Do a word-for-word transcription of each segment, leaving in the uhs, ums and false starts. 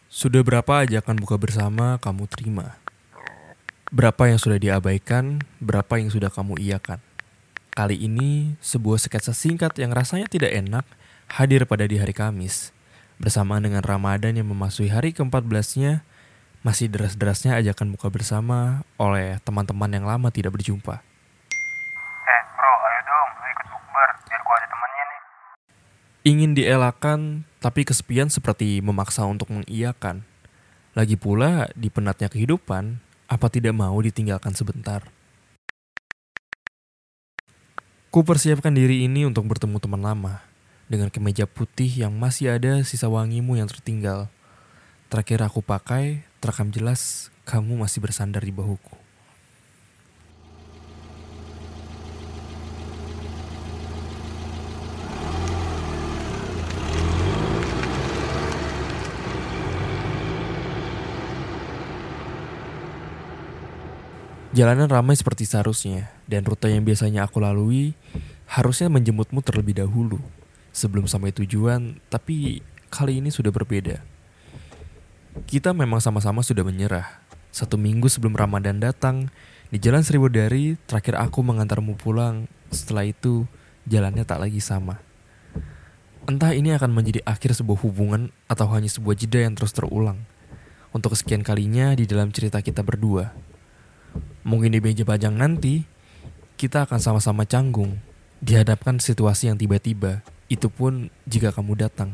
Sudah berapa ajakan buka bersama kamu terima? Berapa yang sudah diabaikan, berapa yang sudah kamu iakan? Kali ini, sebuah sketsa singkat yang rasanya tidak enak hadir pada di hari Kamis. Bersamaan dengan Ramadan yang memasuki hari keempat belasnya, masih deras-derasnya ajakan buka bersama oleh teman-teman yang lama tidak berjumpa. Eh bro, ayo dong, lu ikut bukber, biar gua ada temannya nih. Ingin dielakkan, tapi kesepian seperti memaksa untuk mengiyakan. Lagi pula, di penatnya kehidupan, apa tidak mau ditinggalkan sebentar? Ku persiapkan diri ini untuk bertemu teman lama, dengan kemeja putih yang masih ada sisa wangimu yang tertinggal. Terakhir aku pakai, terekam jelas kamu masih bersandar di bahuku. Jalanan ramai seperti seharusnya, dan rute yang biasanya aku lalui harusnya menjemputmu terlebih dahulu sebelum sampai tujuan, tapi kali ini sudah berbeda. Kita memang sama-sama sudah menyerah. Satu minggu sebelum Ramadan datang, di Jalan Seribu Dari, terakhir aku mengantarmu pulang. Setelah itu, jalannya tak lagi sama. Entah ini akan menjadi akhir sebuah hubungan atau hanya sebuah jeda yang terus terulang. Untuk kesekian kalinya di dalam cerita kita berdua. Mungkin di meja panjang nanti, kita akan sama-sama canggung, dihadapkan situasi yang tiba-tiba, itu pun jika kamu datang.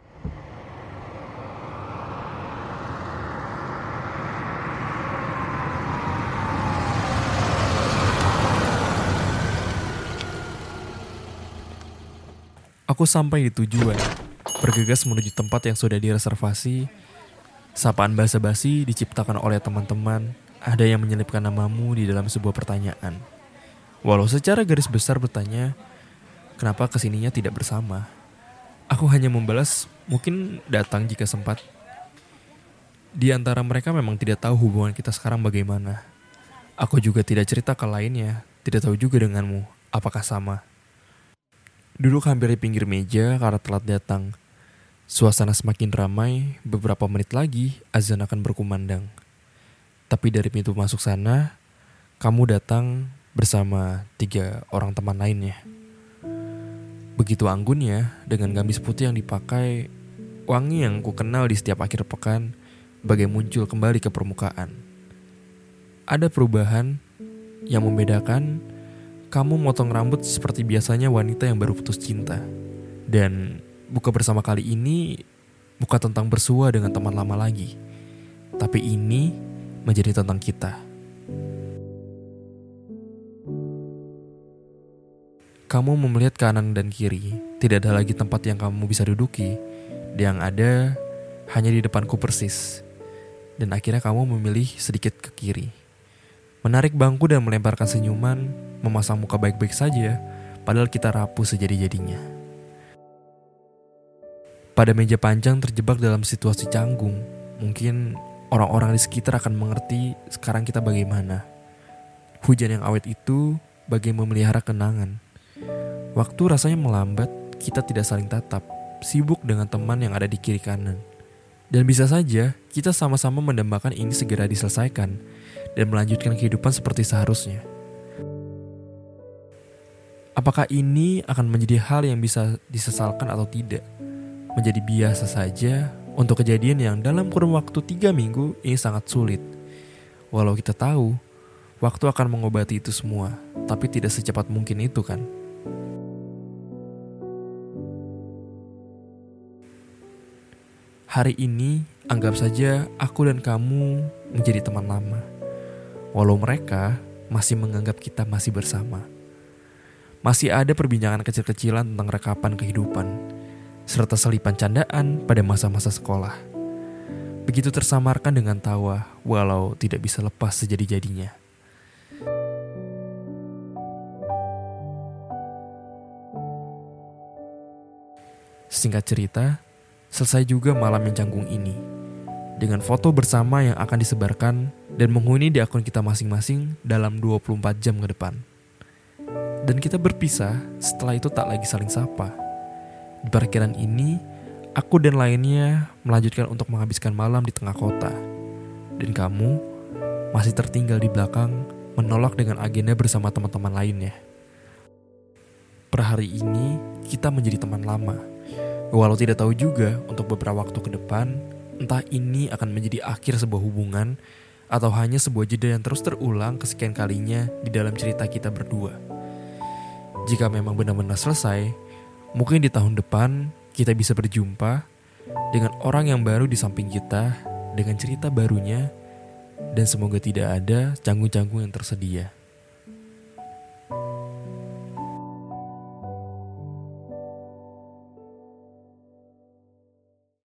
Aku sampai di tujuan, bergegas menuju tempat yang sudah direservasi. Sapaan basa-basi diciptakan oleh teman-teman. Ada yang menyelipkan namamu di dalam sebuah pertanyaan. Walau secara garis besar bertanya, kenapa kesininya tidak bersama? Aku hanya membalas, mungkin datang jika sempat. Di antara mereka memang tidak tahu hubungan kita sekarang bagaimana. Aku juga tidak cerita ke lainnya, tidak tahu juga denganmu, apakah sama. Duduk hampir di pinggir meja karena telat datang. Suasana semakin ramai, beberapa menit lagi azan akan berkumandang. Tapi dari pintu masuk sana, kamu datang bersama tiga orang teman lainnya. Begitu anggunnya, dengan gamis putih yang dipakai, wangi yang ku kenal di setiap akhir pekan, bagai muncul kembali ke permukaan. Ada perubahan yang membedakan, kamu motong rambut seperti biasanya wanita yang baru putus cinta. Dan buka bersama kali ini bukan tentang bersua dengan teman lama lagi. Tapi ini menjadi tentang kita. Kamu melihat kanan dan kiri, tidak ada lagi tempat yang kamu bisa duduki. Yang ada hanya di depanku persis. Dan akhirnya kamu memilih sedikit ke kiri. Menarik bangku dan melemparkan senyuman, memasang muka baik-baik saja, padahal kita rapuh sejadi-jadinya. Pada meja panjang terjebak dalam situasi canggung, mungkin orang-orang di sekitar akan mengerti sekarang kita bagaimana. Hujan yang awet itu bagai memelihara kenangan. Waktu rasanya melambat, kita tidak saling tatap, sibuk dengan teman yang ada di kiri kanan. Dan bisa saja kita sama-sama mendambakan ini segera diselesaikan dan melanjutkan kehidupan seperti seharusnya. Apakah ini akan menjadi hal yang bisa disesalkan atau tidak? Menjadi biasa saja untuk kejadian yang dalam kurun waktu tiga minggu ini sangat sulit. Walau kita tahu, waktu akan mengobati itu semua, tapi tidak secepat mungkin itu kan. Hari ini, anggap saja aku dan kamu menjadi teman lama. Walau mereka masih menganggap kita masih bersama. Masih ada perbincangan kecil-kecilan tentang rekapan kehidupan, serta selipan candaan pada masa-masa sekolah. Begitu tersamarkan dengan tawa, walau tidak bisa lepas sejadi-jadinya. Singkat cerita, selesai juga malam yang canggung ini. Dengan foto bersama yang akan disebarkan dan menghuni di akun kita masing-masing dalam dua puluh empat jam ke depan. Dan kita berpisah setelah itu tak lagi saling sapa. Di parkiran ini, Aku dan lainnya melanjutkan untuk menghabiskan malam di tengah kota. Dan kamu masih tertinggal di belakang menolak dengan agenda bersama teman-teman lainnya. Per hari ini kita menjadi teman lama. Walau tidak tahu juga untuk beberapa waktu ke depan, entah ini akan menjadi akhir sebuah hubungan atau hanya sebuah jeda yang terus terulang kesekian kalinya di dalam cerita kita berdua. Jika memang benar-benar selesai, mungkin di tahun depan kita bisa berjumpa dengan orang yang baru di samping kita, dengan cerita barunya, dan semoga tidak ada canggung-canggung yang tersedia.